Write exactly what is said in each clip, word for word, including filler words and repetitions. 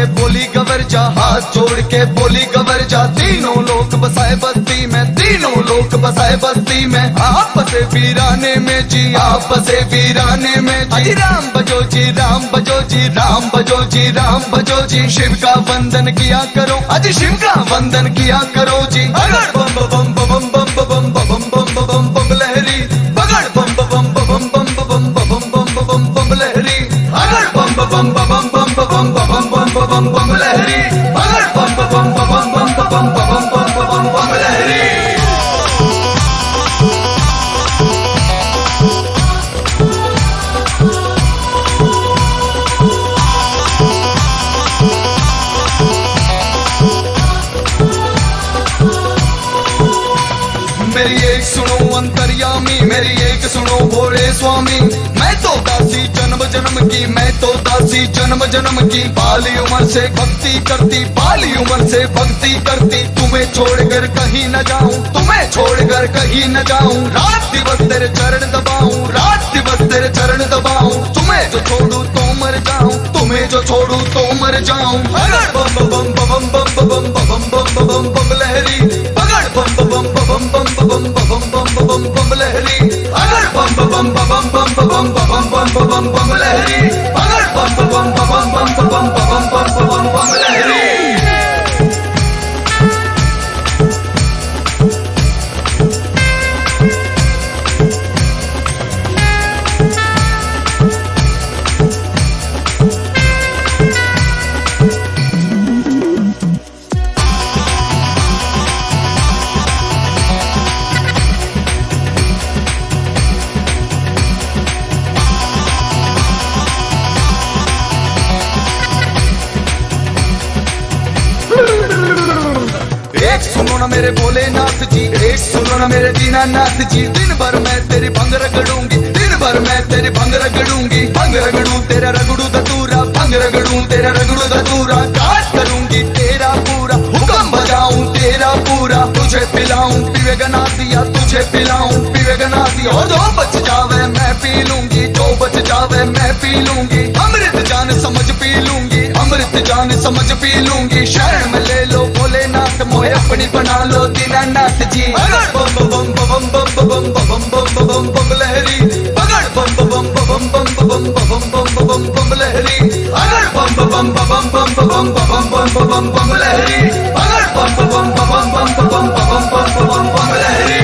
बोली गवर जा, हाथ जोड़ के बोली गवर जा। तीनों लोग बसाए बस्ती में, तीनों लोग बसाए बस्ती में, आप बसे वीराने में जी, आप बसे वीराने में जी। राम बजो जी, राम बजो जी, राम बजो जी, राम बजो जी। शिव का वंदन किया करो, अज शिव का वंदन किया करो जी। अगर बम बम बम बम बम बम बम बम बम लहरी, बगड़ बम बम बम बम बम बम बम बम बम लहरी। अगर बम बम बम बम बम बम बम बम बम लहरी, अगर बम बम बम बम बम बम बम बम लहरी। मेरी एक सुनो अंतर्यामी, मेरी एक सुनो भोले स्वामी। मैं तो दासी जन्म जन्म की, मैं तो दासी जन्म जन्म की। बाली उम्र से भक्ति करती, बाली उम्र से भक्ति करती। तुम्हें छोड़कर कहीं न जाऊं, तुम्हें छोड़कर कहीं न जाऊं। रात दिवस तेरे चरण दबाऊं, रात दिवस तेरे चरण दबाऊं। तुम्हें जो छोड़ू तो मर जाऊं, तुम्हें जो छोड़ू तो मर जाऊं। अगर बम बम बम बम बम बम बम बम बम लहरी, पगड़ बम बम बम बम बम बम बम बम बम लहरी। अगर बम बम बम बम बम बम बम बम बम लहरी, अगर बम बम बम बम बम बम बम बम लहरी। एक सुनो ना मेरे भोलेनाथ जी, एक सुनो ना मेरे दीनानाथ जी। दिन भर मैं तेरी भंग रगड़ूंगी, दिन भर मैं तेरी भंग रगड़ूंगी। भंग रगड़ूं तेरा रगड़ू धतूरा, भंग रगड़ूं तेरा रगड़ू धतूरा। काट करूंगी तेरा पूरा, हुक्म बजाऊं तेरा पूरा। तुझे पिलाऊं पीवे गना दिया, तुझे पिलाऊं पीवे गना दिया। और जो बच जावे मैं पी लूंगी, जो बच जावे मैं पी लूंगी। अमृत जान समझ पी लूंगी, अमृत जान समझ पी लूंगी। शरण में ले लो भोलेनाथ, मोहे अपनी बना लो दीनानाथ जी। अगर बम बम बम बम बम बम बम बम बम लहरी, अगर बम बम बम बम बम बम बम बम बम लहरी। अगर बम बम बम बम बम बम बम बम लहरी, अगर बम बम बम बम बम बम बम लहरी।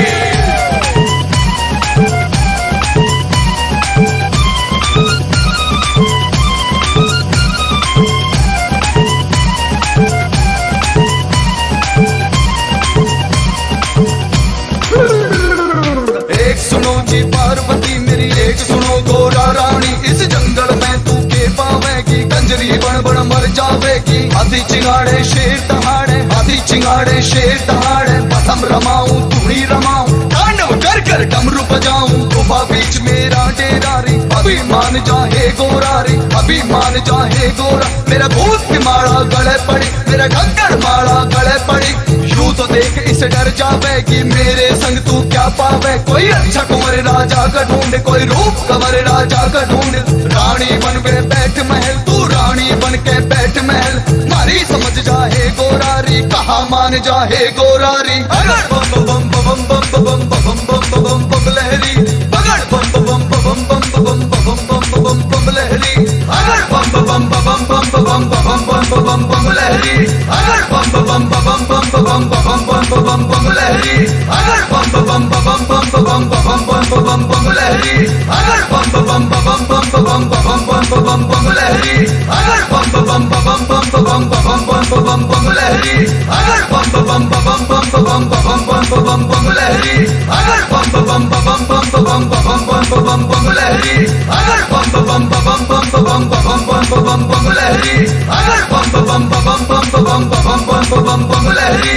एक सुनो जी पार्वती मेरी, एक सुनो गोरा रानी। इस जंगल में तू के पावेगी, कंजरी बन बन मर जावेगी। हाथी चिंगाड़े शेर दहाड़े, हाथी चिंगाड़े शेर दहाड़े। बसम रमाऊं तुम्ही रमाऊं, तांडव कर कर डमरू बजाऊं। गुफा बीच मेरा डेरा रे, अभी मान जाहे गोरा रे, अभी मान जाहे गोरा। मेरा भूत की माला गले पड़ी, मेरा ढक्कन माला गले पड़ी। यूं तो देख इसे डर जावेगी, मेरे संग तू क्या पावे। कोई अच्छा कुंवर राजा का ढूंढे, कोई रूप कंवर राजा का ढूंढे। रानी बन के बैठ महल, तू रानी बन के बैठ महल। मारी समझ जाहे गोरारी, कहा मान जाहे गोरारी। अगर बम बम बम बम बम बम बम बम बम लहरी, अगर बम बम बम बम बम बम बम बम लहरी। अगर बम बम बम बम बम बम बम बम लहरी, अगर बम बम बम बम बम बम बम लहरी। अगर बम बम बम बम बम बम बम लहरी, अगर बम बम बम बम बम बम बम लहरी। अगर बम बम बम बम बम बम बम लहरी, अगर बम बम बम बम बम बम बम लहरी। अगर बम बम बम बम बम बम बम लहरी, अगर बम बम बम बम बम बम बम लहरी। अगर बम बम बम बम बम बम बम लहरी।